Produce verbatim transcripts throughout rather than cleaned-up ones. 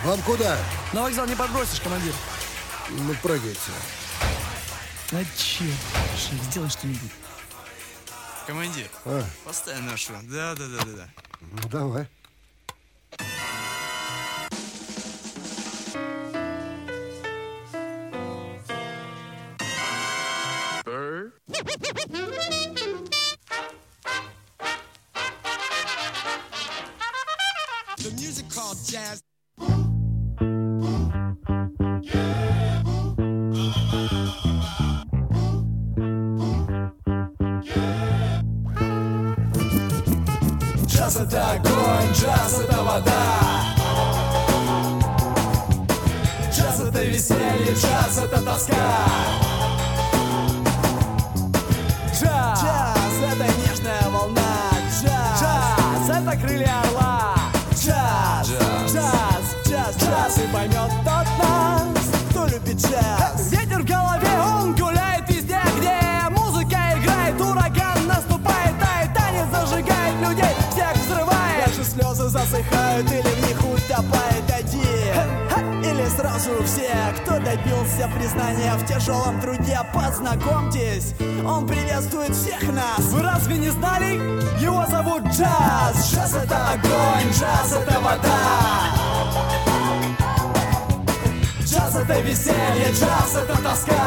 Вам куда? На вокзал не подбросишь, командир. Ну, прыгайте. А че? Шеф, сделай что-нибудь. Командир, А. поставь нашу. Да, да, да, да, да. Ну, давай. The music called jazz. Джаз — это огонь, джаз — это вода. Джаз — это веселье, джаз — это тоска. Джаз, джаз — это нежная волна. Джаз, джаз — это крылья орла. Джаз, джаз, джаз, джаз, и поймет тот нас, кто любит джаз. Ветер в голове, он гуляет везде, где музыка играет, ураган наступает, тает, танец зажигает людей, всех взрывает. Даже слезы засыхают или в них утопает один, или сразу все, кто добился признания в тяжелом труде. Познакомьтесь, он приветствует всех нас. Вы разве не знали? Его зовут Джаз. Джаз — это огонь, джаз — это вода. Джаз — это веселье, джаз — это тоска.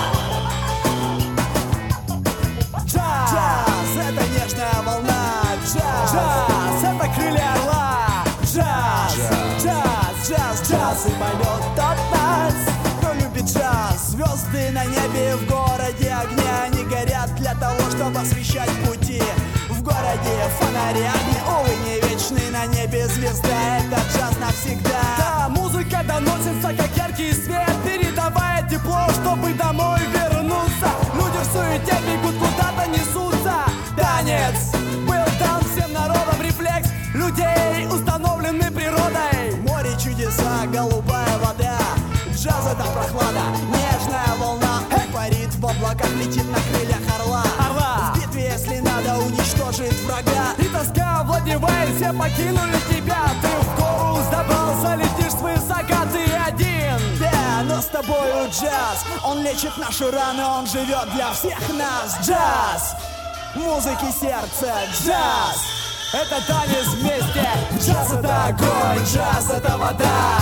Джаз, джаз — это нежная волна. Джаз, джаз — это крылья орла. Джаз, джаз, джаз, джаз, и поймет тот нас, кто любит джаз. Звезды на небе, в городе огни, они горят для того, чтобы освещать пути. В городе фонари, огни, увы, не вечны на небе звезда. Это джаз навсегда. Да, музыка доносится, как яркий свет, передавая тепло, чтобы домой вернуться. Люди в суете бегут, куда-то несутся. Танец был дан всем народам, рефлекс людей установлены природой. Море чудеса, голубая вода. Джаз — это прохлада, нежная волна. Эй, парит в облаках, летит на крыльях орла. Орла. В битве, если надо, уничтожит врага. И тоска овладевает, все покинули тебя. Ты в гору забрался, летишь свысока, ты один. Да, но с тобою джаз. Он лечит наши раны, он живет для всех нас. Джаз, музыки сердца, джаз. Это танец вместе. Джаз — это огонь, джаз — это вода.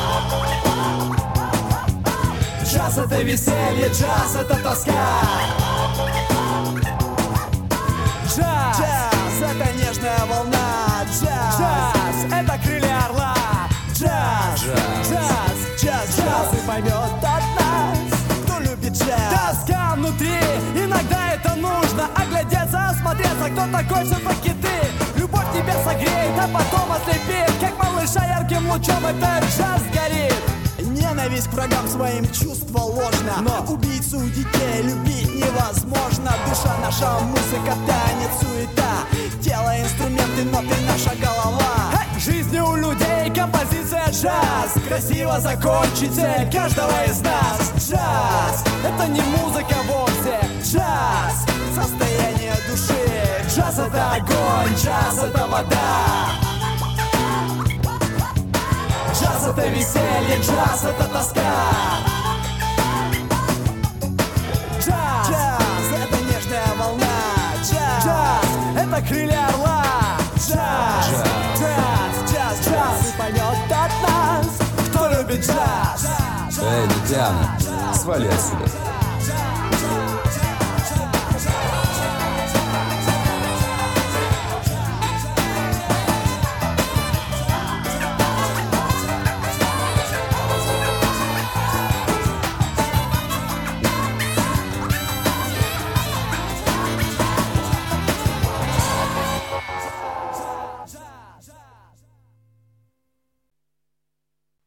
Джаз — это веселье, джаз — это тоска. Джаз, джаз — это нежная волна. Джаз, джаз — это крылья орла. Джаз, джаз, джаз, джаз, и поймет от нас, кто любит джаз. Тоска внутри, иногда это нужно. Оглядеться, осмотреться, кто такой все-таки ты. Любовь тебя согреет, а потом ослепит. Как малыша ярким лучом этот джаз горит. Ненависть к врагам своим чувство ложно, но убийцу детей любить невозможно. Душа наша музыка, танец, суета. Тело инструменты, ноты, наша голова. Hey! Жизнь у людей, композиция джаз. Красиво закончить цель каждого из нас. Джаз — это не музыка вовсе. Джаз — состояние души. Джаз — это огонь, джаз — это вода. Джаз — это веселье, джаз — это тоска. Джаз, джаз — это нежная волна. Джаз, джаз — это крылья орла. Джаз, джаз, джаз, джаз, и поймет от нас, кто любит джаз. Эй, Татьяна, свали отсюда.